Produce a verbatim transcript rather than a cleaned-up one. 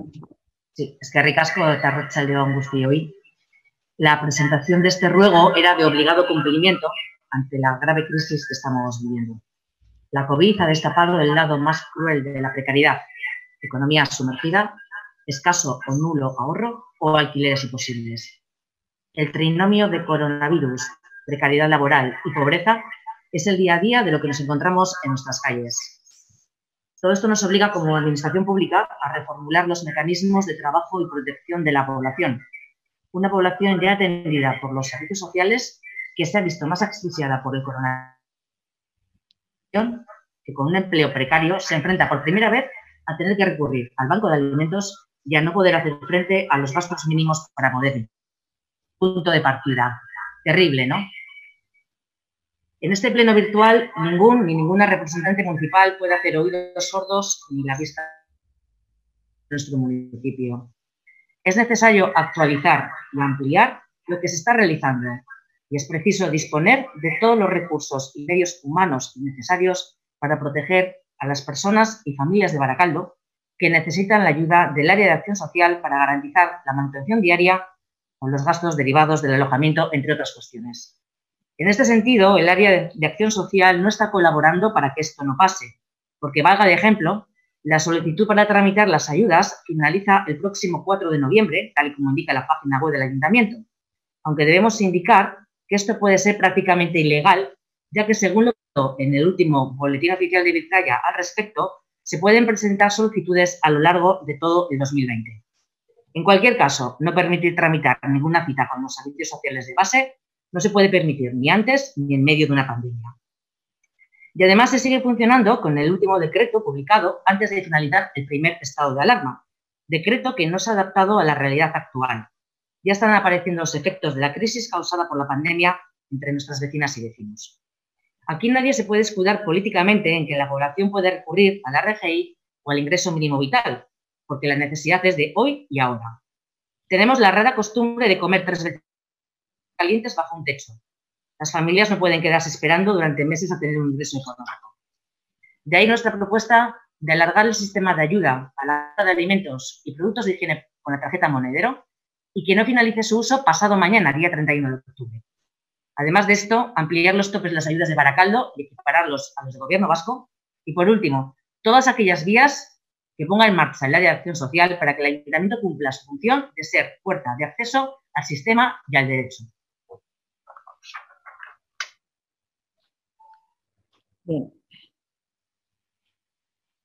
Sí, es que ricasco Arratsaldeon guztioi. La presentación de este ruego era de obligado cumplimiento ante la grave crisis que estamos viviendo. La COVID ha destapado el lado más cruel de la precariedad: economía sumergida, escaso o nulo ahorro o alquileres imposibles. El trinomio de coronavirus, precariedad laboral y pobreza es el día a día de lo que nos encontramos en nuestras calles. Todo esto nos obliga como administración pública a reformular los mecanismos de trabajo y protección de la población. Una población ya atendida por los servicios sociales que se ha visto más asfixiada por el coronavirus, que con un empleo precario se enfrenta por primera vez a tener que recurrir al banco de alimentos y a no poder hacer frente a los gastos mínimos para poder vivir. Punto de partida. Terrible, ¿no? En este pleno virtual, ningún ni ninguna representante municipal puede hacer oídos sordos ni la vista de nuestro municipio. Es necesario actualizar y ampliar lo que se está realizando y es preciso disponer de todos los recursos y medios humanos necesarios para proteger a las personas y familias de Baracaldo que necesitan la ayuda del área de acción social para garantizar la manutención diaria o los gastos derivados del alojamiento, entre otras cuestiones. En este sentido, el área de acción social no está colaborando para que esto no pase, porque, valga de ejemplo, la solicitud para tramitar las ayudas finaliza el próximo cuatro de noviembre, tal y como indica la página web del Ayuntamiento, aunque debemos indicar que esto puede ser prácticamente ilegal, ya que según lo que en el último Boletín Oficial de Vizcaya al respecto, se pueden presentar solicitudes a lo largo de todo el dos mil veinte. En cualquier caso, no permitir tramitar ninguna cita con los servicios sociales de base no se puede permitir ni antes ni en medio de una pandemia. Y además se sigue funcionando con el último decreto publicado antes de finalizar el primer estado de alarma, decreto que no se ha adaptado a la realidad actual. Ya están apareciendo los efectos de la crisis causada por la pandemia entre nuestras vecinas y vecinos. Aquí nadie se puede escudar políticamente en que la población puede recurrir a la R G I o al ingreso mínimo vital, porque la necesidad es de hoy y ahora. Tenemos la rara costumbre de comer tres veces calientes bajo un techo. Las familias no pueden quedarse esperando durante meses a tener un ingreso económico. De ahí nuestra propuesta de alargar el sistema de ayuda a la compra de alimentos y productos de higiene con la tarjeta Monedero y que no finalice su uso pasado mañana, día treinta y uno de octubre. Además de esto, ampliar los topes de las ayudas de Baracaldo y equipararlos a los del Gobierno vasco. Y, por último, todas aquellas vías que ponga en marcha el área de acción social para que el Ayuntamiento cumpla su función de ser puerta de acceso al sistema y al derecho. Bien,